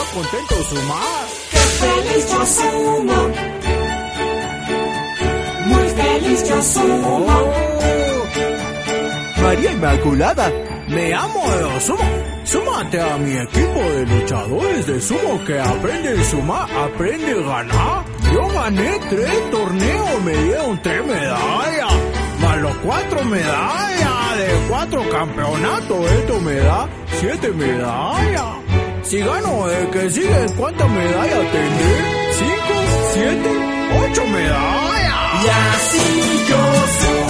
contento sumar. ¡Qué feliz yo sumo! Muy feliz yo sumo. María Inmaculada, me amo de sumo. Súmate a mi equipo de luchadores de sumo que aprende a sumar, aprende a ganar. Yo gané 3 torneos, me dieron 3 medallas, más los 4 medallas de 4 campeonatos. Esto me da 7 medallas. Si gano el que sigue, ¿cuántas medallas tendré? 5, 7, 8 medallas. Y así yo sumo.